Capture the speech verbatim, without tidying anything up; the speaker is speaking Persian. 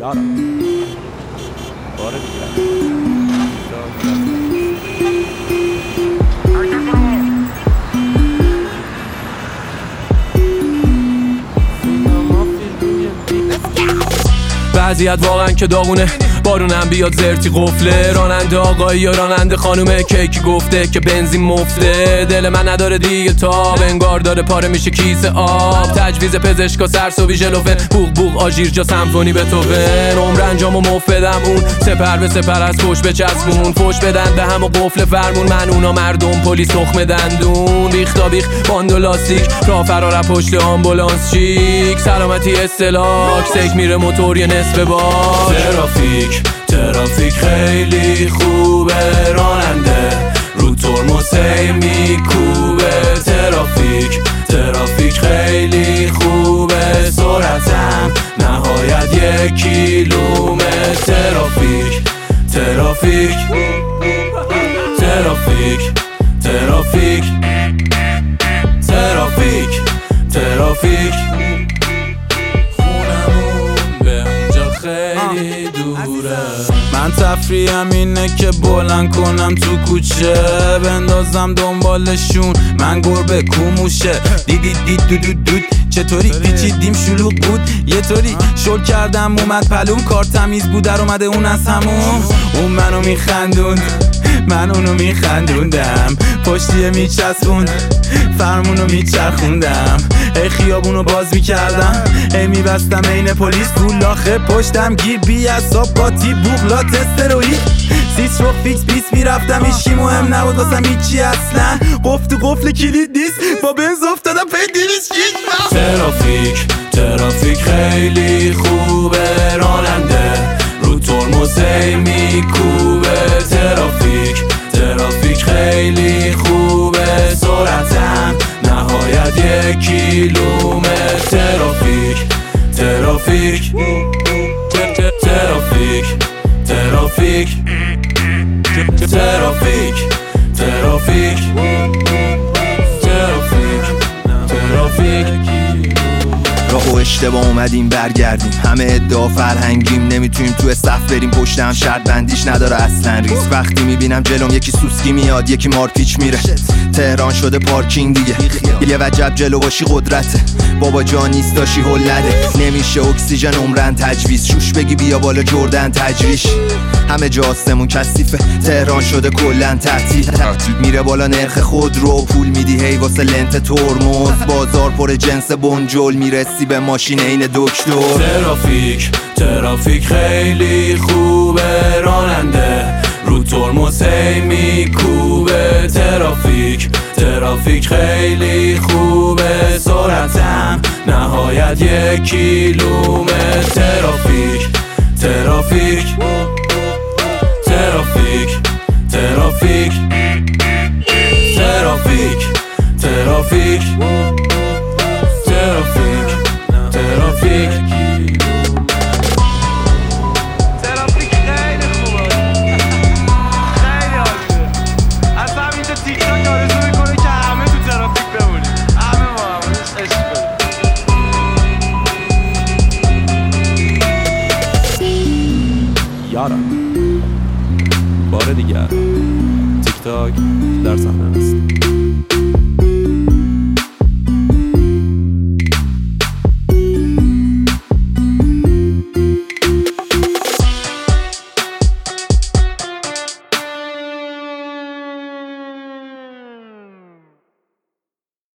یارم باره دیگه وضعیت واقعا که داغونه، بارونم بیاد زرتی قفله، راننده آقایی یا راننده خانومه که کی گفته که بنزین مفته. دل من نداره دیگه تاب، انگار داره پاره میشه کیسه آب. تجویز پزشکا سرسوی ژلوفن، بوق بوق آژیر جا سمفونی بتوون. عمر انجامو مفدم اون سپر به سپر از پشت بچسبون، فوش بدن به هم و قفل فرمون. من اونا مردم پلیس تخم دندون، ریختا بیخ باند و لاستیک، راه فرار پشت آمبولانس چیک. سلامتی استلاک سک میره موتور یه نصف بار. ترافیک ترافیک خیلی خوبه، راننده رو ترمز هی میکوبه. ترافیک ترافیک خیلی خوبه، سرعتم نهایت یک کیلومتر. ترافیک ترافیک ترافیک ترافیک ترافیک ترافیک خیلی دوره. من تفریحم اینه که بلند کنم تو کوچه، بندازم دنبالشون من گربه کوموشه. دیدی دید دو دو دود چطوری پیچیدیم شلوغ بود، یه طوری شل کردم اومد پلوم. کار تمیز بود در اومده اون از همون، اون منو میخندوند من اونو میخندوندم، پشتیه میچسبوند فرمونو میچرخوندم. ای خیابونو باز میکردم، ای میبستم این پلیس تو لاخه پشتم گیر. بی اصاب قاطی بوغلات استروئید، سیس رو فیکس بیس میرفتم، ایشکی مهم نبود واسم هیچی اصلا. قفل تو قفل کلید نیست، با بنز افتادم پی دیویس کیش. ترافیک ترافیک خیلی خوبه، راننده رو ترمز هی میکوبه. ترافیک ترافیک خیلی خوبه، سرعتم نهایت یک کیلومتر. ترافیک ترافیک ترافیک ترافیک ترافیک ترافیک ترافیک ترافیک راه و اشتباه اومدیم برگردیم، همه ادعا فرهنگیم، نمیتونیم تو صف بریم پشت هم. شرط بندیش نداره اصلا ریس، وقتی میبینم جلوم یکی سوسکی میاد یکی مارپیچ میره. تهران شده پارکینگ دیگه، یه وجب جلو باشی قدرته، بابا جا نیست داشی هلده. نمیشه اکسیژن عمرن تجویز، شوش بگی بیا بالا جردن تجریش. همه جا آسمون کثیفه، تهران شده کلن تعطیل. میره بالا نرخ خود رو پول میدی هی واسه لنت ترمز. بازار پر جنس بنجل، میرسی به ماشین این دکتر. ترافیک ترافیک خیلی خوبه، راننده رو ترمز هی میکوبه. ترافیک ترافیک خیلی خوبه، سرعتم نهایت یک کیلومتر. ترافیک ترافیک ترافیک ترافیک ترافیک ترافیک ترافیک ترافیک ترافیک خیلی خوبه، خیلی عالیه. اصلا اینجا تیک تاک آرزو میکنه که همه تو ترافیک بمونیم، همه ما همونش عشق کنیم. یارم باره دیگر تیک تاک در صحنه است.